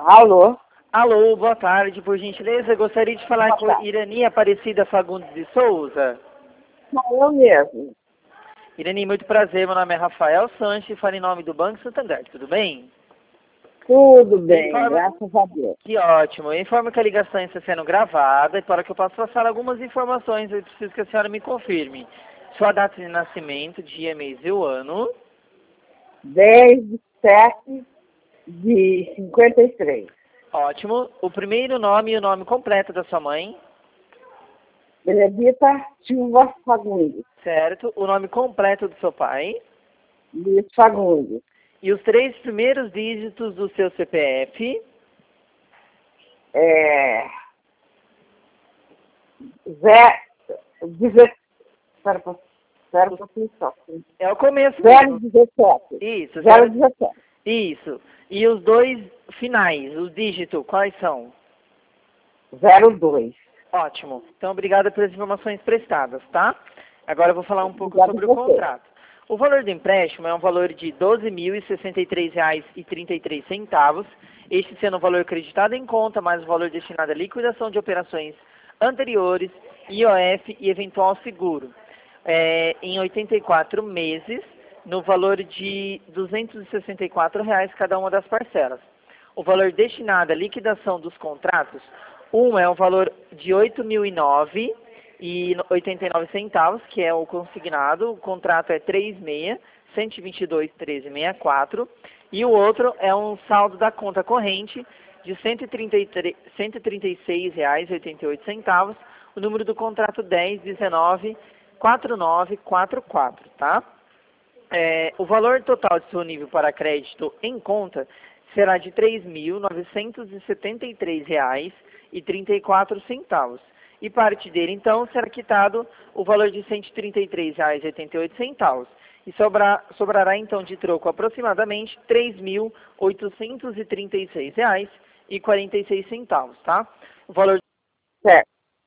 Alô? Alô, boa tarde, por gentileza. Gostaria de falar com a Irani Aparecida Fagundes de Souza. Não, eu mesmo. Irani, muito prazer. Meu nome é Rafael Sanches, falo em nome do Banco Santander. Tudo bem? Tudo bem, graças a Deus. Que ótimo. Eu informo que a ligação está sendo gravada e para que eu possa passar algumas informações, eu preciso que a senhora me confirme. Sua data de nascimento, dia, mês e o ano. 10/7/53. Ótimo. O primeiro nome e o nome completo da sua mãe. Benedita Silva Fagundes. Certo. O nome completo do seu pai. Luiz Fagundes. E os 3 primeiros dígitos do seu CPF. É o começo. 017. Isso. 017. Isso. E os 2 finais, os dígitos, quais são? 02. Ótimo. Então, obrigada pelas informações prestadas, tá? Agora eu vou falar um pouco sobre o contrato. O valor do empréstimo é um valor de R$ 12.063,33, este sendo o valor acreditado em conta, mais o valor destinado à liquidação de operações anteriores, IOF e eventual seguro. Em 84 meses, no valor de R$ 264 cada uma das parcelas. O valor destinado à liquidação dos contratos, é um valor de R$ 8.009,89, que é o consignado, o contrato é 36.122,1364, e o outro é um saldo da conta corrente de R$ 136,88, o número do contrato 10194944, tá? O valor total disponível para crédito em conta será de R$ 3.973,34. E parte dele, então, será quitado o valor de R$ 133,88. E sobrará, então, de troco aproximadamente R$ 3.836,46, tá? O valor... Certo.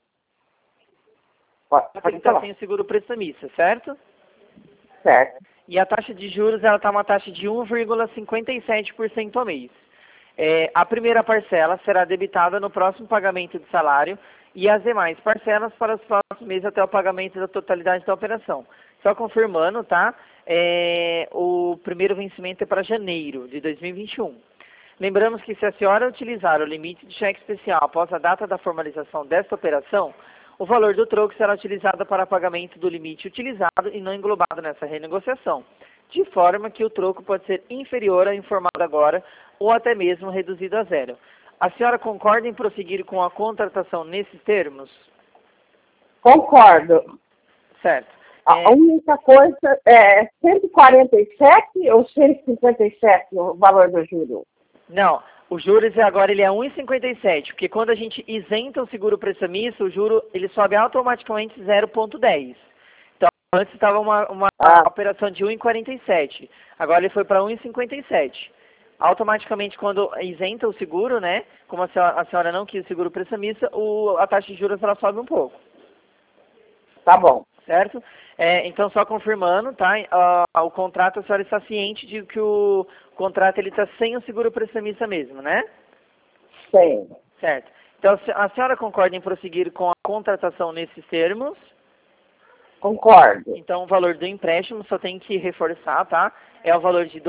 Pode estar sem o seguro prestamista, certo? Certo. E a taxa de juros, ela está uma taxa de 1,57% ao mês. A primeira parcela será debitada no próximo pagamento de salário e as demais parcelas para os próximos meses até o pagamento da totalidade da operação. Só confirmando, tá? O primeiro vencimento é para janeiro de 2021. Lembramos que se a senhora utilizar o limite de cheque especial após a data da formalização desta operação, o valor do troco será utilizado para pagamento do limite utilizado e não englobado nessa renegociação, de forma que o troco pode ser inferior ao informado agora ou até mesmo reduzido a zero. A senhora concorda em prosseguir com a contratação nesses termos? Concordo. Certo. A única coisa é 147 ou 157 o valor do juro? Não, o juros agora ele é 1,57, porque quando a gente isenta o seguro prestamista, o juro ele sobe automaticamente 0,10. Então, antes estava uma operação de 1,47, agora ele foi para 1,57. Automaticamente, quando isenta o seguro, né, como a senhora não quis o seguro prestamista, a taxa de juros ela sobe um pouco. Tá bom. Certo? Então, só confirmando, tá? O contrato, a senhora está ciente de que o contrato ele está sem o seguro prestamista mesmo, né? Sim. Certo. Então, a senhora concorda em prosseguir com a contratação nesses termos? Concordo. Então, o valor do empréstimo, só tem que reforçar, tá? É o valor de R$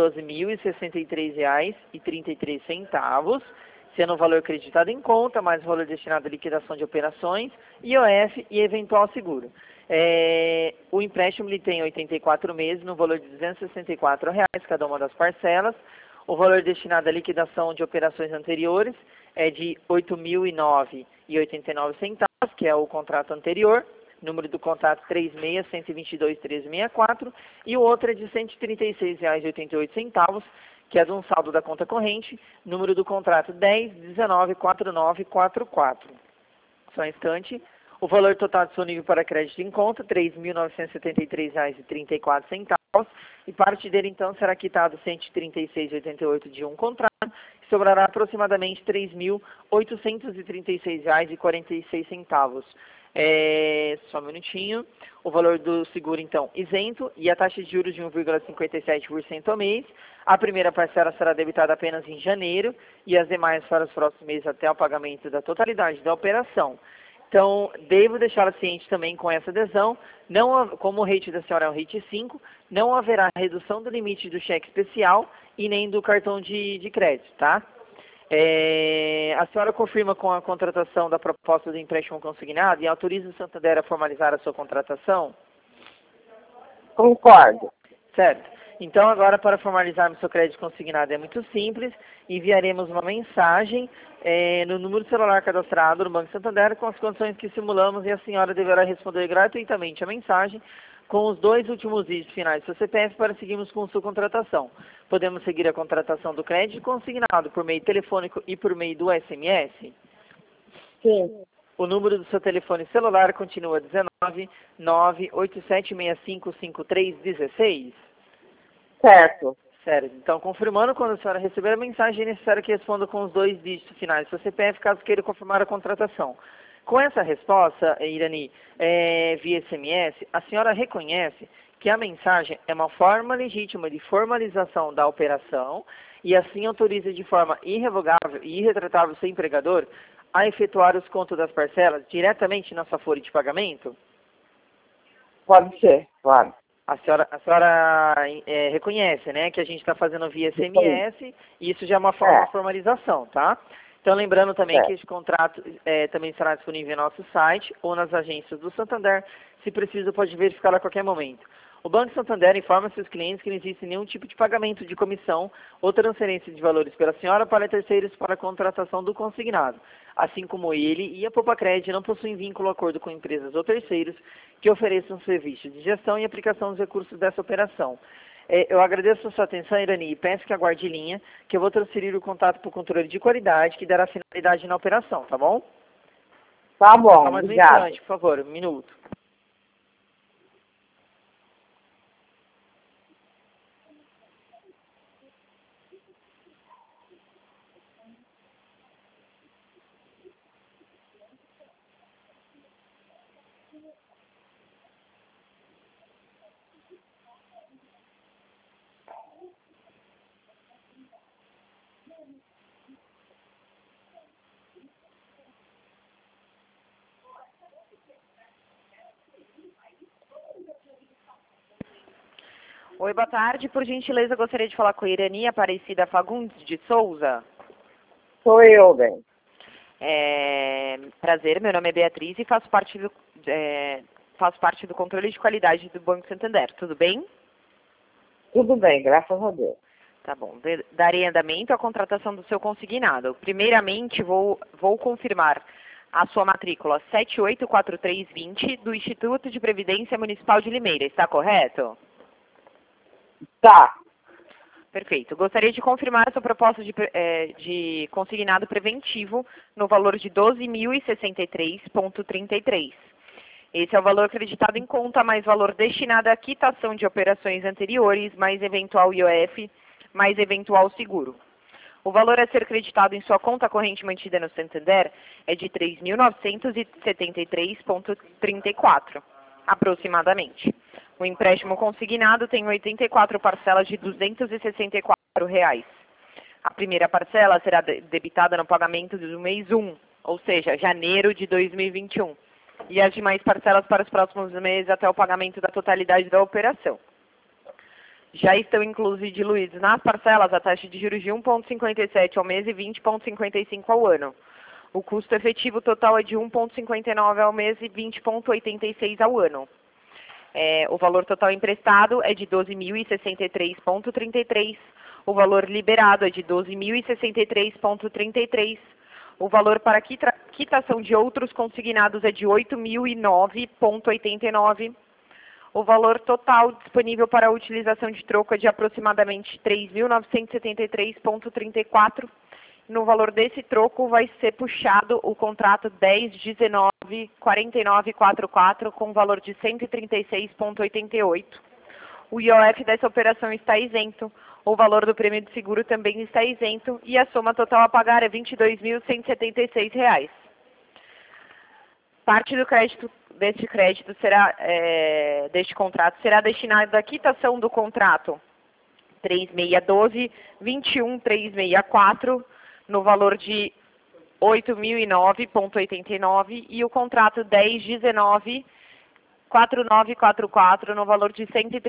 12.063,33, sendo o valor acreditado em conta, mais o valor destinado à liquidação de operações, IOF e eventual seguro. O empréstimo ele tem 84 meses, no valor de R$ 264 cada uma das parcelas. O valor destinado à liquidação de operações anteriores é de R$ 8.009,89, que é o contrato anterior. Número do contrato 36.122,1364, e o outro é de R$ 136,88, que é de um saldo da conta corrente, número do contrato 10194944. Só um instante. O valor total disponível para crédito em conta, R$ 3.973,34, e parte dele, então, será quitado R$ 136,88 de um contrato, e sobrará aproximadamente R$ 3.836,46. Só um minutinho. O valor do seguro, então, isento e a taxa de juros de 1,57% ao mês. A primeira parcela será debitada apenas em janeiro e as demais para os próximos meses até o pagamento da totalidade da operação. Então, devo deixá-la ciente também com essa adesão, como o rate da senhora é um rate 5, não haverá redução do limite do cheque especial e nem do cartão de crédito, tá? A senhora confirma com a contratação da proposta do empréstimo consignado e autoriza o Santander a formalizar a sua contratação? Concordo. Certo. Então, agora, para formalizarmos seu crédito consignado é muito simples. Enviaremos uma mensagem no número celular cadastrado no Banco Santander com as condições que simulamos e a senhora deverá responder gratuitamente a mensagem com os 2 últimos dígitos finais do seu CPF para seguirmos com sua contratação. Podemos seguir a contratação do crédito consignado por meio telefônico e por meio do SMS? Sim. O número do seu telefone celular continua 19 98765 5316? Certo. Certo. Então, confirmando, quando a senhora receber a mensagem, é necessário que responda com os 2 dígitos finais do seu CPF, caso queira confirmar a contratação. Com essa resposta, Irani, via SMS, a senhora reconhece que a mensagem é uma forma legítima de formalização da operação e assim autoriza de forma irrevogável e irretratável seu empregador a efetuar os contos das parcelas diretamente na sua folha de pagamento? Pode ser, claro. A senhora reconhece, né, que a gente está fazendo via SMS e isso já é uma forma de formalização, tá? Então, lembrando também que este contrato também será disponível em nosso site ou nas agências do Santander. Se preciso, pode verificar a qualquer momento. O Banco Santander informa seus clientes que não existe nenhum tipo de pagamento de comissão ou transferência de valores pela senhora para terceiros para a contratação do consignado, assim como ele e a Popacred não possuem vínculo ou acordo com empresas ou terceiros que ofereçam serviços de gestão e aplicação dos recursos dessa operação. Eu agradeço a sua atenção, Irani, e peço que aguarde linha, que eu vou transferir o contato para o controle de qualidade, que dará finalidade na operação, tá bom? Tá bom, Só mais um obrigado. instante, por favor, um minuto. Oi, boa tarde. Por gentileza, gostaria de falar com a Irani Aparecida Fagundes de Souza. Sou eu, bem. Prazer, meu nome é Beatriz e faço parte do controle de qualidade do Banco Santander. Tudo bem? Tudo bem, graças a Deus. Tá bom. Darei andamento à contratação do seu consignado. Primeiramente, vou confirmar a sua matrícula 784320 do Instituto de Previdência Municipal de Limeira. Está correto? Tá. Perfeito. Gostaria de confirmar a sua proposta de consignado preventivo no valor de 12.063,33. Esse é o valor acreditado em conta, mais valor destinado à quitação de operações anteriores, mais eventual IOF, mais eventual seguro. O valor a ser creditado em sua conta corrente mantida no Santander é de 3.973,34, aproximadamente. O empréstimo consignado tem 84 parcelas de R$ 264. A primeira parcela será debitada no pagamento do mês 1, ou seja, janeiro de 2021, e as demais parcelas para os próximos meses até o pagamento da totalidade da operação. Já estão inclusos e diluídos nas parcelas a taxa de juros de 1,57 ao mês e 20,55 ao ano. O custo efetivo total é de 1,59 ao mês e 20,86 ao ano. O valor total emprestado é de 12.063,33. O valor liberado é de 12.063,33. O valor para quitação de outros consignados é de 8.009,89. O valor total disponível para a utilização de troco é de aproximadamente 3.973,34. No valor desse troco vai ser puxado o contrato 10.19.4944 com valor de 136,88. O IOF dessa operação está isento. O valor do prêmio de seguro também está isento e a soma total a pagar é R$ 22.176. Parte do crédito deste crédito será deste contrato será destinado à quitação do contrato 3612-21364 no valor de 8.009,89 e o contrato 1019-4944 no valor de R$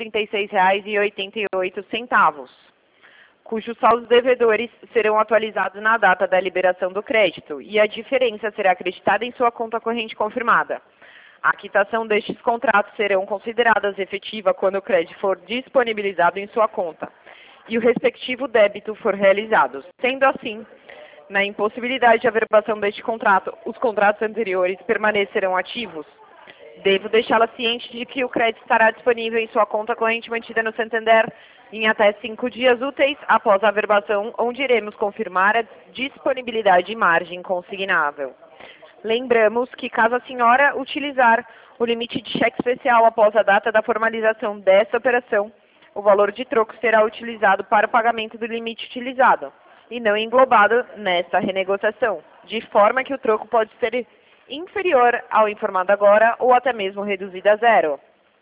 136,88, cujos saldos devedores serão atualizados na data da liberação do crédito e a diferença será acreditada em sua conta corrente confirmada. A quitação destes contratos serão consideradas efetiva quando o crédito for disponibilizado em sua conta e o respectivo débito for realizado. Sendo assim, na impossibilidade de averbação deste contrato, os contratos anteriores permanecerão ativos. Devo deixá-la ciente de que o crédito estará disponível em sua conta corrente mantida no Santander em até 5 dias úteis após a averbação, onde iremos confirmar a disponibilidade de margem consignável. Lembramos que, caso a senhora utilizar o limite de cheque especial após a data da formalização dessa operação, o valor de troco será utilizado para o pagamento do limite utilizado e não englobado nesta renegociação, de forma que o troco pode ser inferior ao informado agora ou até mesmo reduzido a zero.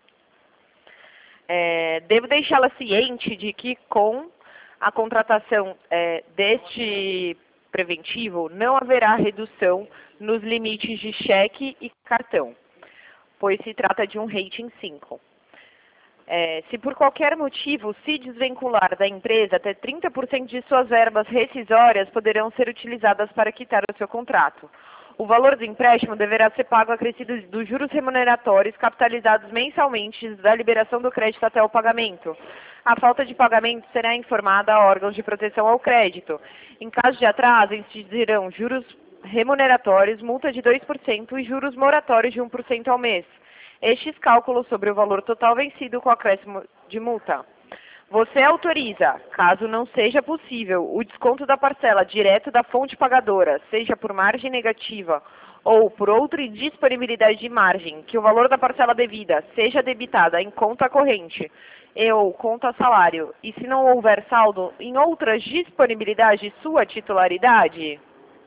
Devo deixá-la ciente de que com a contratação deste preventivo não haverá redução nos limites de cheque e cartão, pois se trata de um rating 5. Se por qualquer motivo se desvincular da empresa, até 30% de suas verbas rescisórias poderão ser utilizadas para quitar o seu contrato. O valor do empréstimo deverá ser pago acrescido dos juros remuneratórios capitalizados mensalmente da liberação do crédito até o pagamento. A falta de pagamento será informada a órgãos de proteção ao crédito. Em caso de atraso, incidirão juros remuneratórios, multa de 2% e juros moratórios de 1% ao mês. Estes cálculos sobre o valor total vencido com acréscimo de multa. Você autoriza, caso não seja possível, o desconto da parcela direto da fonte pagadora, seja por margem negativa ou por outra indisponibilidade de margem, que o valor da parcela devida seja debitada em conta corrente ou conta salário, e se não houver saldo em outras disponibilidades de sua titularidade?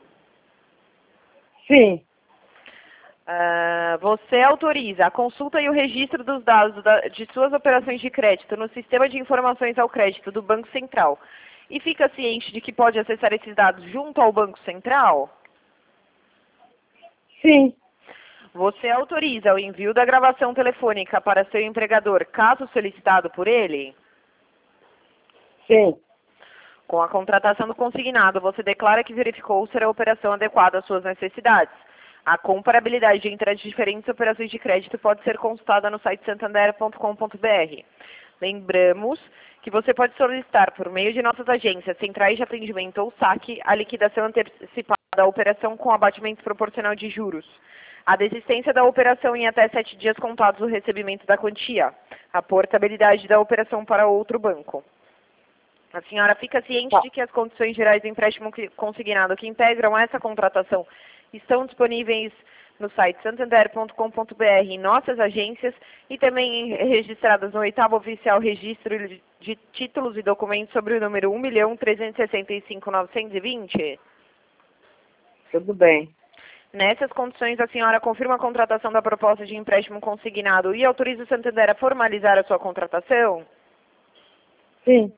Sim. Você autoriza a consulta e o registro dos dados de suas operações de crédito no Sistema de Informações ao Crédito do Banco Central e fica ciente de que pode acessar esses dados junto ao Banco Central? Sim. Você autoriza o envio da gravação telefônica para seu empregador, caso solicitado por ele? Sim. Com a contratação do consignado, você declara que verificou ser a operação adequada às suas necessidades. A comparabilidade entre as diferentes operações de crédito pode ser consultada no site santander.com.br. Lembramos que você pode solicitar, por meio de nossas agências, centrais de atendimento ou saque, a liquidação antecipada da operação com abatimento proporcional de juros, a desistência da operação em até 7 dias contados do recebimento da quantia, a portabilidade da operação para outro banco. A senhora fica ciente de que as condições gerais do empréstimo consignado que integram essa contratação estão disponíveis no site santander.com.br em nossas agências e também registradas no 8º Oficial Registro de Títulos e Documentos sobre o número 1.365.920? Tudo bem. Nessas condições, a senhora confirma a contratação da proposta de empréstimo consignado e autoriza o Santander a formalizar a sua contratação? Sim.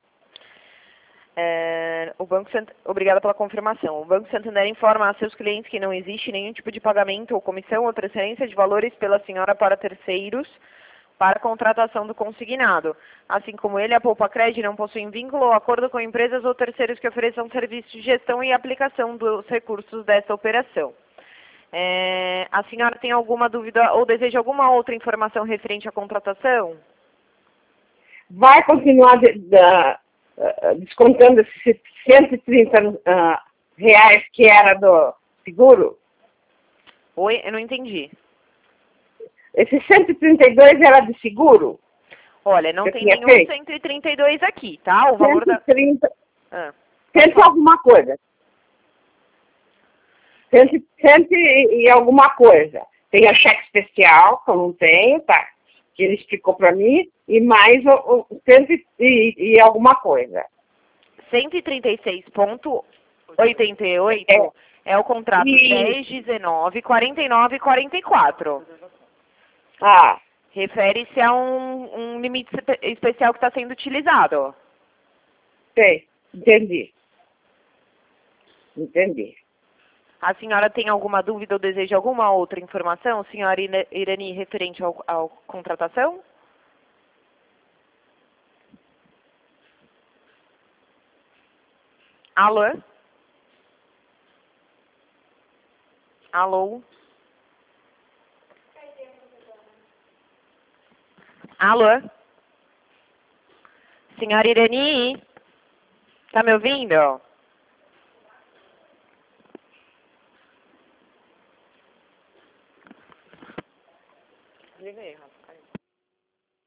Obrigada pela confirmação. O Banco Santander informa a seus clientes que não existe nenhum tipo de pagamento ou comissão ou transferência de valores pela senhora para terceiros para a contratação do consignado. Assim como ele, a Poupa Cred não possui vínculo ou acordo com empresas ou terceiros que ofereçam serviços de gestão e aplicação dos recursos dessa operação. A senhora tem alguma dúvida ou deseja alguma outra informação referente à contratação? Vai continuar descontando esses 130 reais que era do seguro? Oi, eu não entendi. Esse 132 era de seguro? Olha, não tem nenhum 132 aqui, tá? O valor 130, da... Cento alguma coisa. 100 e alguma coisa. Tem a cheque especial, que eu não tenho, tá? Que ele explicou para mim, e mais o 100 e alguma coisa. 136,88 É o contrato E- 10, 19, 49 e 44. Ah, Refere-se a um limite especial que está sendo utilizado. sei. Entendi. Entendi. A senhora tem alguma dúvida ou deseja alguma outra informação, senhora Irani, referente ao contratação? Alô? Alô? Alô? Senhora Irani? Tá me ouvindo?